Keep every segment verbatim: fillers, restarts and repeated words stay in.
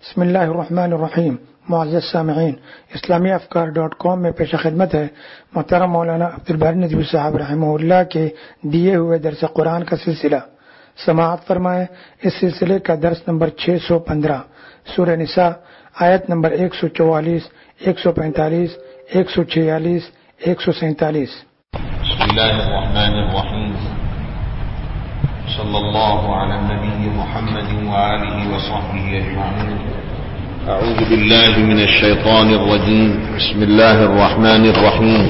بسم اللہ الرحمن الرحیم. معزز سامعین، اسلامی افکار ڈاٹ کام میں پیش خدمت ہے محترم مولانا عبدالباری ندوی صاحب رحمہ اللہ کے دیے ہوئے درس قرآن کا سلسلہ. سماعت فرمائے. اس سلسلے کا درس نمبر چھ سو پندرہ، سورہ نساء، آیت نمبر ایک سو چوالیس، ایک سو پینتالیس، ایک سو چھیالیس، ایک سو سینتالیس. بسم اللہ الرحمن الرحیم. صلی اللہ علی النبی محمد وآلہ وصحبہ اجمعین. اعوذ باللہ من الشیطان الرجیم. بسم اللہ الرحمن الرحیم.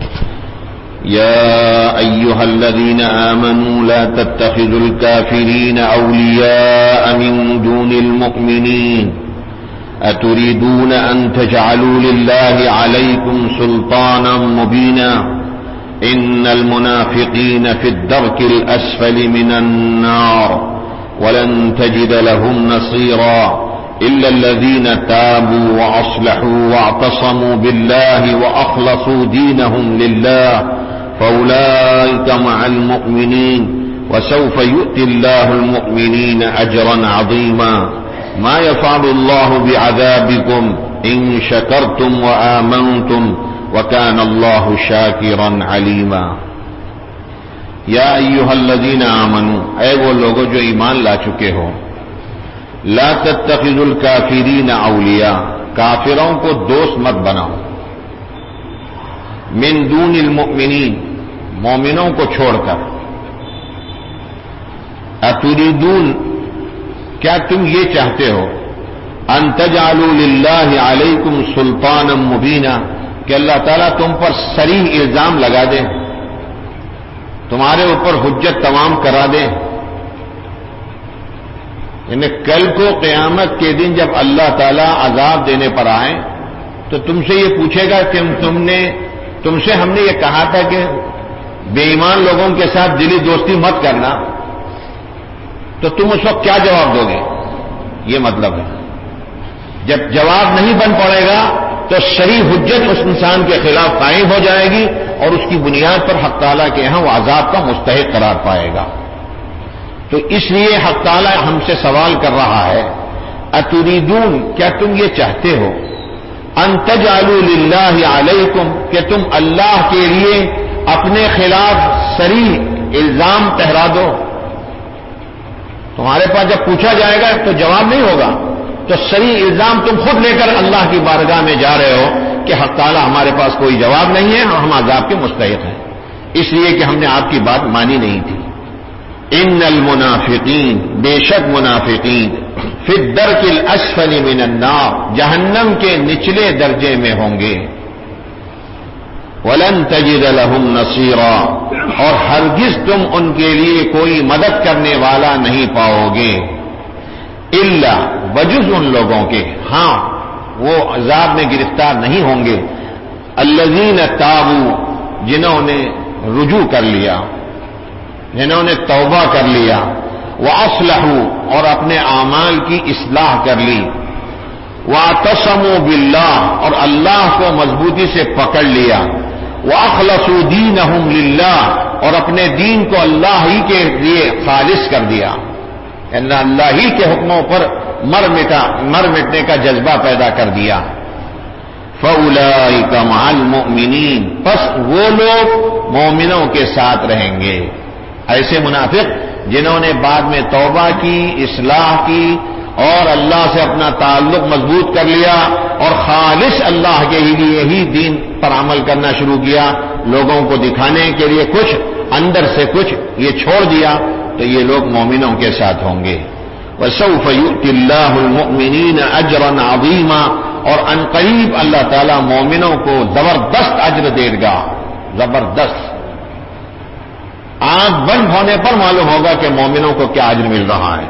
يا أيها الذين آمنوا لا تتخذوا الكافرين أولياء من دون المؤمنين أتريدون أن تجعلوا لله عليكم سلطانا مبينا إن المنافقين في الدرك الأسفل من النار ولن تجد لهم نصيرا إلا الذين تابوا وأصلحوا واعتصموا بالله وأخلصوا دينهم لله فأولئك مع المؤمنين وسوف يؤتي الله المؤمنين أجرا عظيما ما يفعل الله بعذابكم إن شكرتم وآمنتم وكان الله شاكرا عليما. یا ایھا الذین آمنوا، اے وہ لوگو جو ایمان لا چکے ہو، لا تتخذوا الکافرین اولیاء، کافروں کو دوست مت بناؤ، من دون المؤمنین، مومنوں کو چھوڑ کر. اتریدون، کیا تم یہ چاہتے ہو، ان تجعلوا للہ علیکم سلطانا مبینا، کہ اللہ تعالیٰ تم پر صریح الزام لگا دے، تمہارے اوپر حجت تمام کرا دے. یعنی کل کو قیامت کے دن جب اللہ تعالیٰ عذاب دینے پر آئے تو تم سے یہ پوچھے گا کہ تم نے تم سے ہم نے یہ کہا تھا کہ بے ایمان لوگوں کے ساتھ دلی دوستی مت کرنا، تو تم اس وقت کیا جواب دو گے؟ یہ مطلب ہے. جب جواب نہیں بن پڑے گا تو صریح حجت اس انسان کے خلاف قائم ہو جائے گی اور اس کی بنیاد پر حق تعالیٰ کے ہاں وہ عذاب کا مستحق قرار پائے گا. تو اس لیے حق تعالیٰ ہم سے سوال کر رہا ہے، اتریدون، کیا تم یہ چاہتے ہو، ان تجعلوا للہ علیکم، کہ تم اللہ کے لیے اپنے خلاف صریح الزام ٹھہرا دو. تمہارے پاس جب پوچھا جائے گا تو جواب نہیں ہوگا، تو صریح الزام تم خود لے کر اللہ کی بارگاہ میں جا رہے ہو کہ حق تعالیٰ ہمارے پاس کوئی جواب نہیں ہے اور ہم عذاب کے مستحق ہیں اس لیے کہ ہم نے آپ کی بات مانی نہیں تھی. ان المنافقین، بے شک منافقین، فی الدرک الاسفل من النار، جہنم کے نچلے درجے میں ہوں گے. ولن تجد لهم نصیرا، اور ہرگز تم ان کے لیے کوئی مدد کرنے والا نہیں پاؤ گے. الا، بجز ان لوگوں کے، ہاں وہ عذاب میں گرفتار نہیں ہوں گے، الذین تابوا، جنہوں نے رجوع کر لیا، جنہوں نے توبہ کر لیا، واصلحوا، اور اپنے اعمال کی اصلاح کر لی، واعتصموا باللہ، اور اللہ کو مضبوطی سے پکڑ لیا، واخلصوا دینہم للہ، اور اپنے دین کو اللہ ہی کے لیے خالص کر دیا، یعنی اللہ ہی کے حکموں پر مر مٹا مر مٹنے کا جذبہ پیدا کر دیا. فَأُولَئِكَ مَعَ الْمُؤْمِنِينَ، پس وہ لوگ مومنوں کے ساتھ رہیں گے. ایسے منافق جنہوں نے بعد میں توبہ کی، اصلاح کی اور اللہ سے اپنا تعلق مضبوط کر لیا اور خالص اللہ کے لیے ہی دین پر عمل کرنا شروع کیا، لوگوں کو دکھانے کے لیے کچھ، اندر سے کچھ یہ چھوڑ دیا، تو یہ لوگ مومنوں کے ساتھ ہوں گے. وَسَوْفَ يُؤْتِ اللَّهُ الْمُؤْمِنِينَ أَجْرًا عَظِيمًا، اور ان قریب اللہ تعالیٰ مومنوں کو زبردست اجر دے گا. زبردست، آنکھ بند ہونے پر معلوم ہوگا کہ مومنوں کو کیا اجر مل رہا ہے.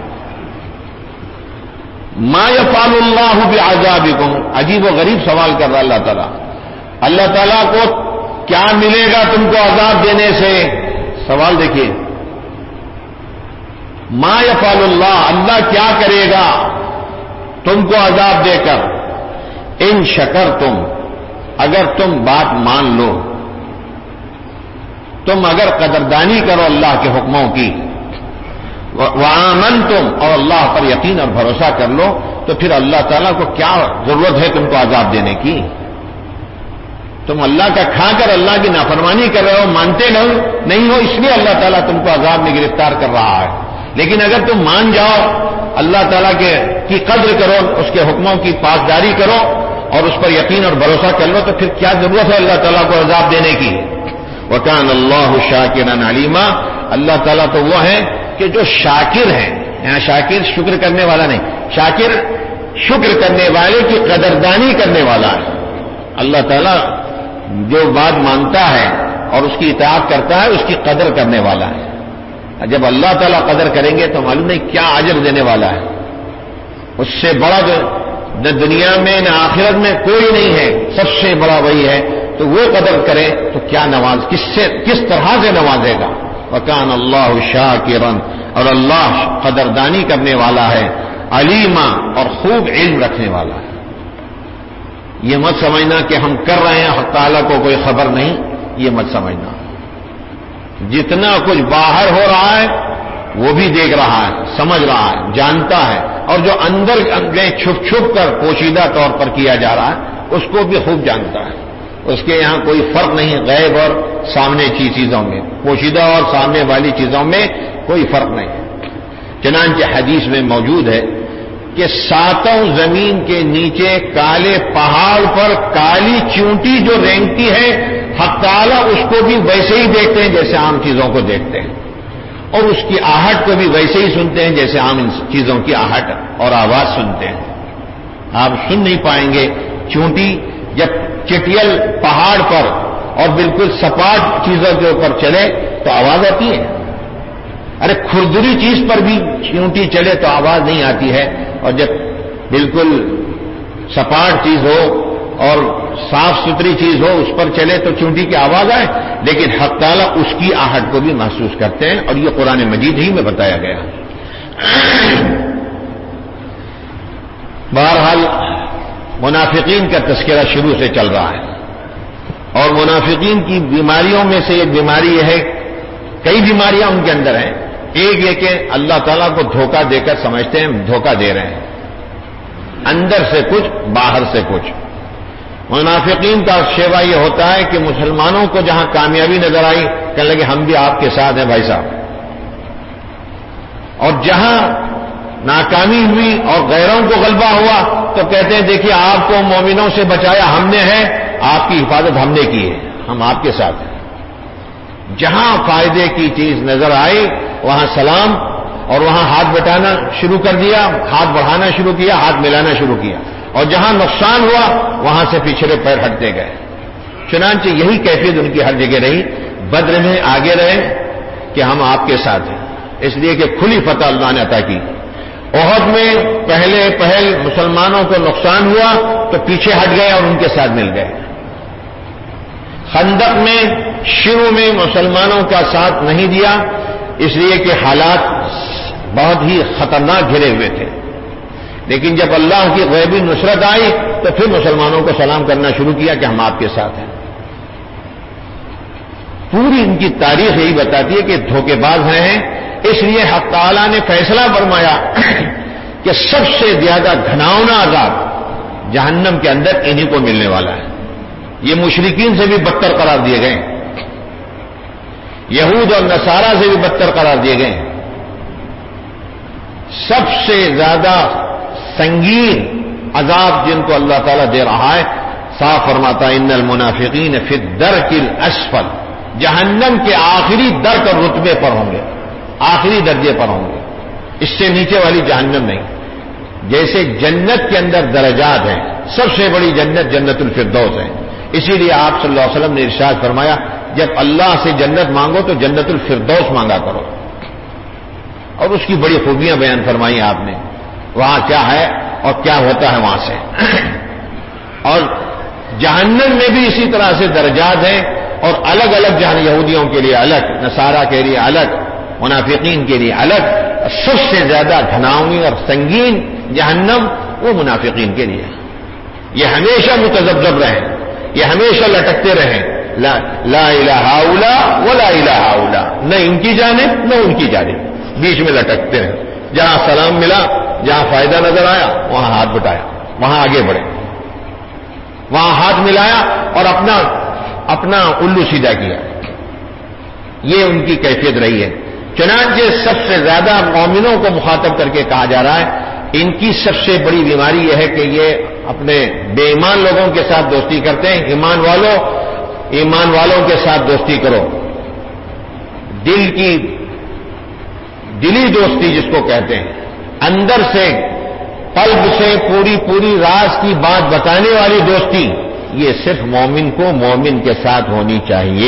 مَا يَفْعَلُ اللَّهُ بِعَذَابِكُمْ، عجیب و غریب سوال کر رہا اللہ تعالیٰ. اللہ تعالیٰ کو کیا ملے گا تم کو عذاب دینے سے؟ سوال دیکھیے، ما یفعل اللہ، اللہ کیا کرے گا تم کو عذاب دے کر؟ ان شکر تم، اگر تم بات مان لو، تم اگر قدردانی کرو اللہ کے حکموں کی، وآمنتم، اور اللہ پر یقین اور بھروسہ کر لو، تو پھر اللہ تعالیٰ کو کیا ضرورت ہے تم کو عذاب دینے کی؟ تم اللہ کا کھا کر اللہ کی نافرمانی کر رہے ہو، مانتے نہیں ہو، اس لیے اللہ تعالیٰ تم کو عذاب میں گرفتار کر رہا ہے۔ لیکن اگر تم مان جاؤ، اللہ تعالیٰ کے کی قدر کرو، اس کے حکموں کی پاسداری کرو اور اس پر یقین اور بھروسہ کر لو، تو پھر کیا ضرورت ہے اللہ تعالیٰ کو عذاب دینے کی؟ وَكَانَ اللَّهُ شَاكِرًا عَلِيمًا، اللہ تعالیٰ تو وہ ہے کہ جو شاکر ہے، یہاں شاکر شکر کرنے والا نہیں، شاکر شکر کرنے والے کی قدردانی کرنے والا ہے۔ اللہ تعالیٰ جو بات مانتا ہے اور اس کی اطاعت کرتا ہے، اس کی قدر کرنے والا ہے۔ جب اللہ تعالیٰ قدر کریں گے تو معلوم نہیں کیا اجر دینے والا ہے۔ اس سے بڑا جو نہ دنیا میں نہ آخرت میں کوئی نہیں ہے، سب سے بڑا وہی ہے، تو وہ قدر کرے تو کیا نواز کس سے کس طرح سے نوازے گا۔ وَكَانَ اللَّهُ شَاكِرًا، اور اللہ قدردانی کرنے والا ہے، علیما، اور خوب علم رکھنے والا ہے۔ یہ مت سمجھنا کہ ہم کر رہے ہیں حق تعالیٰ کو کوئی خبر نہیں، یہ مت سمجھنا۔ جتنا کچھ باہر ہو رہا ہے وہ بھی دیکھ رہا ہے، سمجھ رہا ہے، جانتا ہے، اور جو اندر میں چھپ چھپ کر پوشیدہ طور پر کیا جا رہا ہے اس کو بھی خوب جانتا ہے۔ اس کے یہاں کوئی فرق نہیں غیب اور سامنے کی چیزوں میں، پوشیدہ اور سامنے والی چیزوں میں کوئی فرق نہیں ہے۔ چنانچہ حدیث میں موجود ہے کہ ساتوں زمین کے نیچے کالے پہاڑ پر کالی چونٹی جو رینگتی ہے، حق تعالیٰ اس کو بھی ویسے ہی دیکھتے ہیں جیسے عام چیزوں کو دیکھتے ہیں، اور اس کی آہٹ کو بھی ویسے ہی سنتے ہیں جیسے عام چیزوں کی آہٹ اور آواز سنتے ہیں۔ آپ سن نہیں پائیں گے چونٹی جب چٹیل پہاڑ پر اور بالکل سپاٹ چیزوں کے اوپر چلے تو آواز آتی ہے، ارے کھردری چیز پر بھی چونٹی چلے تو آواز نہیں آتی ہے، اور جب بالکل سپاٹ چیز ہو اور صاف ستھری چیز ہو اس پر چلے تو چونٹی کی آواز آئے، لیکن حق تعالیٰ اس کی آہٹ کو بھی محسوس کرتے ہیں، اور یہ قرآن مجید ہی میں بتایا گیا۔ بہرحال منافقین کا تذکرہ شروع سے چل رہا ہے، اور منافقین کی بیماریوں میں سے ایک بیماری یہ ہے، کئی بیماریاں ان کے اندر ہیں، ایک یہ کہ اللہ تعالیٰ کو دھوکہ دے کر سمجھتے ہیں دھوکہ دے رہے ہیں، اندر سے کچھ باہر سے کچھ۔ منافقین کا شیوا یہ ہوتا ہے کہ مسلمانوں کو جہاں کامیابی نظر آئی کہنے لگے ہم بھی آپ کے ساتھ ہیں بھائی صاحب، اور جہاں ناکامی ہوئی اور غیروں کو غلبہ ہوا تو کہتے ہیں دیکھیے آپ کو مومنوں سے بچایا ہم نے ہے، آپ کی حفاظت ہم نے کی ہے، ہم آپ کے ساتھ ہیں۔ جہاں فائدے کی چیز نظر آئی وہاں سلام، اور وہاں ہاتھ بٹانا شروع کر دیا، ہاتھ بڑھانا شروع کیا، ہاتھ ملانا شروع کیا، اور جہاں نقصان ہوا وہاں سے پچھڑے پیر ہٹتے گئے۔ چنانچہ یہی کیفیت ان کی ہر جگہ رہی، بدر میں آگے رہے کہ ہم آپ کے ساتھ ہیں، اس لیے کہ کھلی فتح اللہ نے عطا کی۔ احد میں پہلے پہل مسلمانوں کو نقصان ہوا تو پیچھے ہٹ گئے اور ان کے ساتھ مل گئے۔ خندق میں شروع میں مسلمانوں کا ساتھ نہیں دیا، اس لیے کہ حالات بہت ہی خطرناک گھرے ہوئے تھے، لیکن جب اللہ کی غیبی نصرت آئی تو پھر مسلمانوں کو سلام کرنا شروع کیا کہ ہم آپ کے ساتھ ہیں۔ پوری ان کی تاریخ یہی بتاتی ہے کہ دھوکے باز ہیں، اس لیے حق تعالیٰ نے فیصلہ فرمایا کہ سب سے زیادہ گھناؤنا عذاب جہنم کے اندر انہی کو ملنے والا ہے۔ یہ مشرکین سے بھی بدتر قرار دیے گئے، یہود اور نصارہ سے بھی بدتر قرار دیے گئے۔ سب سے زیادہ سنگین عذاب جن کو اللہ تعالیٰ دے رہا ہے، صاف فرماتا ان المنافقین فی الدرک الاسفل، جہنم کے آخری درک اور رتبے پر ہوں گے، آخری درجے پر ہوں گے، اس سے نیچے والی جہنم نہیں۔ جیسے جنت کے اندر درجات ہیں، سب سے بڑی جنت جنت الفردوس ہے، اسی لیے آپ صلی اللہ علیہ وسلم نے ارشاد فرمایا جب اللہ سے جنت مانگو تو جنت الفردوس مانگا کرو، اور اس کی بڑی خوبیاں بیان فرمائی آپ نے، وہاں کیا ہے اور کیا ہوتا ہے وہاں سے۔ اور جہنم میں بھی اسی طرح سے درجات ہیں، اور الگ الگ جہاں یہودیوں کے لیے الگ، نصارہ کے لیے الگ، منافقین کے لیے الگ۔ سب سے زیادہ گھناؤنی اور سنگین جہنم وہ منافقین کے لیے، یہ ہمیشہ متذبذب رہیں، یہ ہمیشہ لٹکتے رہیں، لا لا الہ الا ولا الہ الا، نہ ان کی جانب نہ ان کی جانب، بیچ میں لٹکتے رہیں، جہاں سلام ملا جہاں فائدہ نظر آیا وہاں ہاتھ بٹایا، وہاں آگے بڑھے، وہاں ہاتھ ملایا اور اپنا اپنا الو سیدھا کیا. یہ ان کی کیفیت رہی ہے. چنانچہ سب سے زیادہ مومنوں کو مخاطب کر کے کہا جا رہا ہے ان کی سب سے بڑی بیماری یہ ہے کہ یہ اپنے بے ایمان لوگوں کے ساتھ دوستی کرتے ہیں. ایمان والوں ایمان والوں کے ساتھ دوستی کرو. دل کی دلی دوستی جس کو کہتے ہیں، اندر سے قلب سے پوری پوری راز کی بات بتانے والی دوستی، یہ صرف مومن کو مومن کے ساتھ ہونی چاہیے.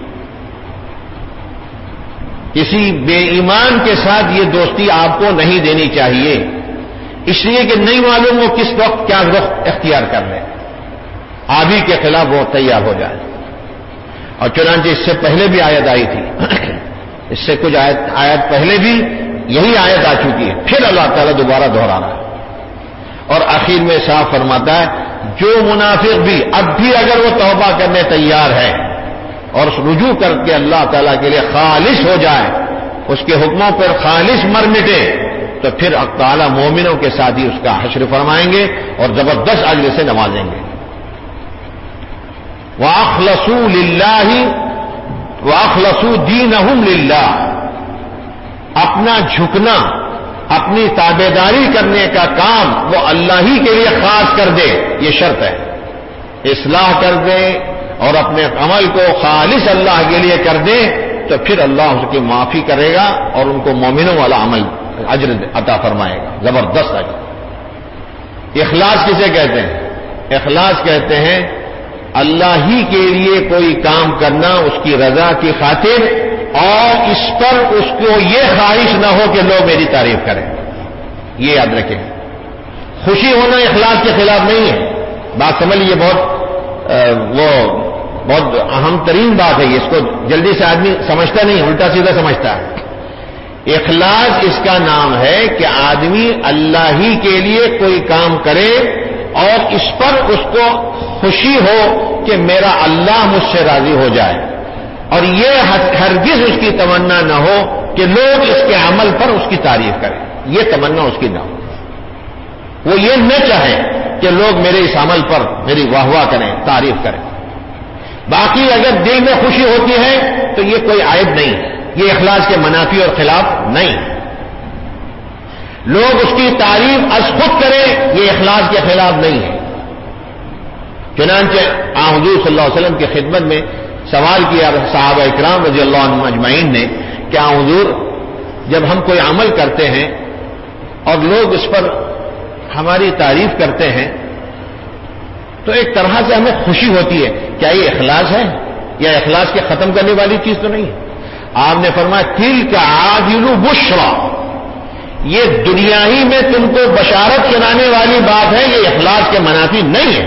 کسی بے ایمان کے ساتھ یہ دوستی آپ کو نہیں دینی چاہیے، اس لیے کہ نہیں معلوم وہ کس وقت کیا رخ اختیار کر لے، آبی کے خلاف وہ تیار ہو جائے. اور چنانچہ اس سے پہلے بھی آیت آئی تھی، اس سے کچھ آیت آیت پہلے بھی یہی آیت آ چکی ہے، پھر اللہ تعالیٰ دوبارہ دہرا رہا ہے. اور آخر میں صاف فرماتا ہے جو منافق بھی اب بھی اگر وہ توبہ کرنے تیار ہے اور رجوع کر کے اللہ تعالیٰ کے لیے خالص ہو جائے، اس کے حکموں پر خالص مر مٹے، تو پھر اللہ تعالیٰ مومنوں کے ساتھ ہی اس کا حشر فرمائیں گے اور زبردست اجر سے نوازیں گے. وَأَخْلَصُوا لِلَّهِ وَأَخْلَصُوا دِينَهُمْ لِلَّهِ، اپنا جھکنا، اپنی تابعداری کرنے کا کام وہ اللہ ہی کے لیے خاص کر دے، یہ شرط ہے. اصلاح کر دے اور اپنے عمل کو خالص اللہ کے لیے کر دے تو پھر اللہ اس کی معافی کرے گا اور ان کو مومنوں والا عمل اجر عطا فرمائے گا، زبردست اجر. اخلاص کسے کہتے ہیں؟ اخلاص کہتے ہیں اللہ ہی کے لیے کوئی کام کرنا اس کی رضا کی خاطر، اور اس پر اس کو یہ خواہش نہ ہو کہ لوگ میری تعریف کریں. یہ یاد رکھیں، خوشی ہونا اخلاص کے خلاف نہیں ہے. بات سمجھ لیجیے، بہت وہ بہت اہم ترین بات ہے. اس کو جلدی سے آدمی سمجھتا نہیں، الٹا سیدھا سمجھتا ہے. اخلاص اس کا نام ہے کہ آدمی اللہ ہی کے لیے کوئی کام کرے اور اس پر اس کو خوشی ہو کہ میرا اللہ مجھ سے راضی ہو جائے، اور یہ ہرگز اس کی تمنا نہ ہو کہ لوگ اس کے عمل پر اس کی تعریف کریں. یہ تمنا اس کی نہ ہو. وہ یہ نہ چاہے کہ لوگ میرے اس عمل پر میری واہ واہ کریں، تعریف کریں. باقی اگر دل میں خوشی ہوتی ہے تو یہ کوئی عیب نہیں ہے، یہ اخلاص کے منافی اور خلاف نہیں. لوگ اس کی تعریف از خود کریں، یہ اخلاص کے خلاف نہیں ہے. چنانچہ آن حضور صلی اللہ علیہ وسلم کی خدمت میں سوال کیا صحابہ اکرام رضی اللہ عنہم اجمعین نے کہ آن حضور جب ہم کوئی عمل کرتے ہیں اور لوگ اس پر ہماری تعریف کرتے ہیں تو ایک طرح سے ہمیں خوشی ہوتی ہے، کیا یہ اخلاص ہے یا اخلاص کے ختم کرنے والی چیز تو نہیں ہے؟ آپ نے فرمایا تِلْكَ عَاجِلُ بُشْرَى، یہ دنیا ہی میں تم کو بشارت سنانے والی بات ہے، یہ اخلاص کے منافی نہیں ہے.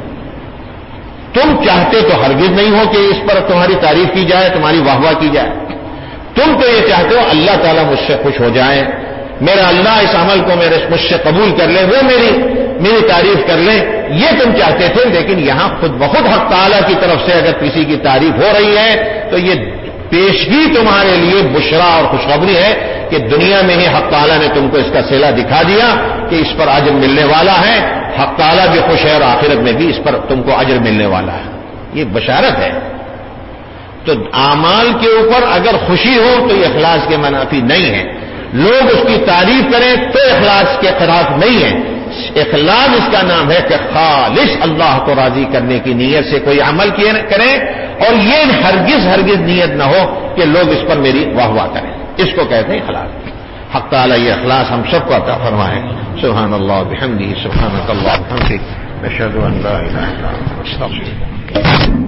تم چاہتے تو ہرگز نہیں ہو کہ اس پر تمہاری تعریف کی جائے، تمہاری واہ واہ کی جائے. تم تو یہ چاہتے ہو اللہ تعالیٰ مجھ سے خوش ہو جائے، میرا اللہ اس عمل کو میرے مجھ سے قبول کر لے، وہ میری میری تعریف کر لے، یہ تم چاہتے تھے. لیکن یہاں خود بخود حق تعالیٰ کی طرف سے اگر کسی کی تعریف ہو رہی ہے تو یہ پیشگی تمہارے لیے بشرا اور خوشخبری ہے کہ دنیا میں ہی حق تعالیٰ نے تم کو اس کا صلہ دکھا دیا کہ اس پر اجر ملنے والا ہے. حق تعالیٰ بھی خوش ہے اور آخرت میں بھی اس پر تم کو اجر ملنے والا ہے. یہ بشارت ہے. تو اعمال کے اوپر اگر خوشی ہو تو یہ اخلاص کے منافی نہیں ہے. لوگ اس کی تعریف کریں تو اخلاص کے خلاف نہیں ہے. اخلاص اس کا نام ہے کہ خالص اللہ کو راضی کرنے کی نیت سے کوئی عمل کیے کریں اور یہ ہرگز ہرگز نیت نہ ہو کہ لوگ اس پر میری واہ واہ کریں. اس کو کہتے ہیں اخلاص. حق تعالیٰ یہ اخلاص ہم سب کو عطا فرمائے. سبحان اللہ بحمدہ، سبحانک اللہم وبحمدک، نشہد ان لا الہ الا انت، نستغفرک.